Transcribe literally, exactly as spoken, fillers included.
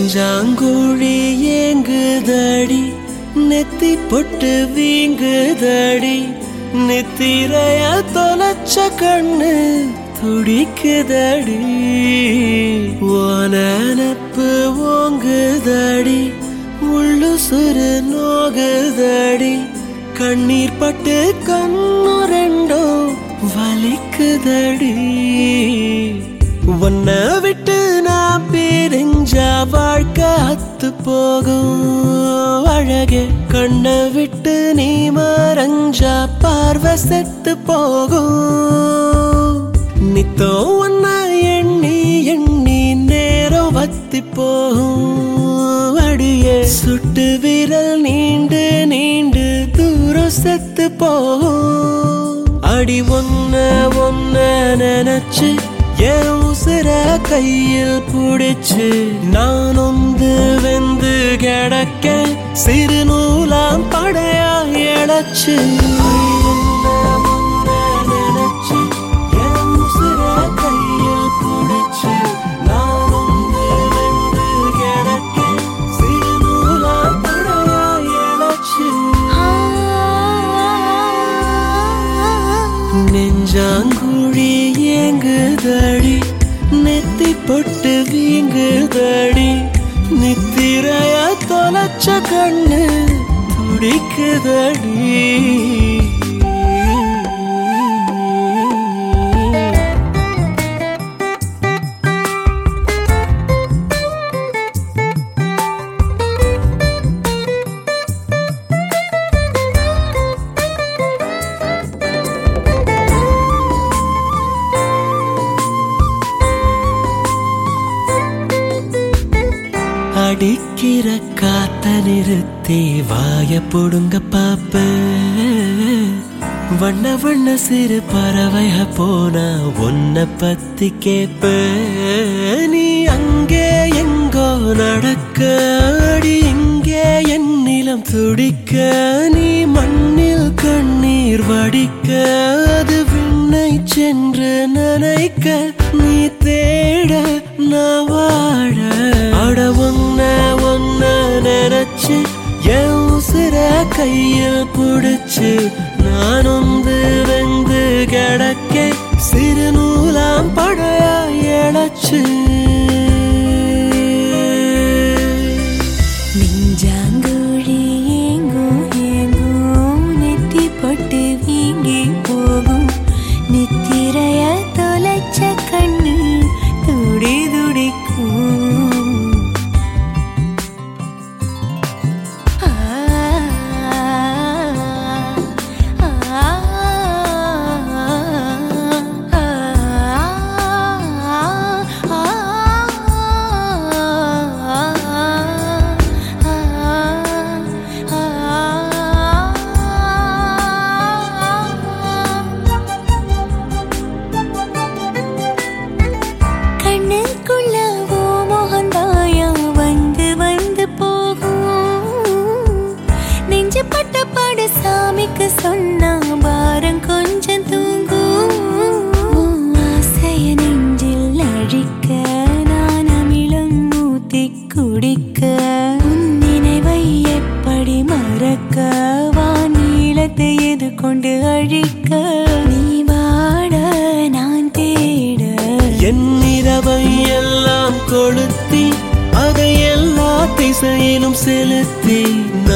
நெஞ்சாங்குழி ஏங்குதடி நெத்தி பொட்டு வீங்குதடி நித்திரைய தொலைச்ச கண்ணு துடிக்குதடி ஓனப்பு ஓங்குதடி முள்ளு சுரு நோகுதடி கண்ணீர் பட்டு கண்ணு ரெண்டோ வலிக்குதடி உன்னை விட்டு நான் பிரிஞ்சா வாழ்க்கை அத்து போகும் அழகே கண்ணை விட்டு நீ மறைஞ்சா பார்வை செத்து போகும் நித்தோ உன்னை எண்ணி எண்ணி நேரம் வத்தி போகும் அடியே சுட்டு விரல் நீண்டு நீண்டு தூரம் செத்து போகும் அடி ஒன்ன ஒன்ன நினைச்சு என் உசுர கையில் புடிச்சு நான் ஒந்து வெந்து கிடக்க சிறு நூலாம் படையா இழச்சு நினைச்சு என் உசுர கையில் புடிச்சு நான் ஒந்து வெந்து கிடக்க சிறு நூலாம் படையா இழச்சு நெஞ்சாங்குழி ஏங்குதடி நெத்தி பொட்டு வீங்குதடி நித்திரைய தொலைச்ச கண்ணு துடிக்குதடி அடிக்கிற காத்த நிறுத்தி வாய பொடுங்க பாப்ப வண்ண வண்ண சிறு பறவைய போனா உன்னை பத்தி கேப்ப நீ அங்கே எங்கோ நடக்க அடி இங்கே என் நிலம் துடிக்க நீ மண்ணில் கண்ணீர் வடிக்க அது விண்ணை சென்று நனைக்க நீ தேட நான் வாழ அட ஒன்ன ஒன்ன நினைச்சு என் உசுர கையில் புடிச்சு நான் ஒந்து வெந்து கிடக்க சிறு நூலாம் படையா இழச்சு நெஞ்சாங்குழி ஏங்கும் ஏங்கும் நெத்தி பொட்டு வீங்கி போகும் நித்திரைய தொலைச்ச கண்ணு துடி துடிக்கும் சொன்னா பாரம் கொஞ்சம் தூங்கும் ஆசைய நெஞ்சில் அழிக்க நான் அமிலம் ஊத்தி குடிக்க உன் நினைவை எப்படி மறக்க வானீளத்தை எது கொண்டு அழிக்க நீ வாட நான் தேட என் இரவை எல்லாம் கொளுத்தி அதை எல்லா திசையிலும் செலுத்தி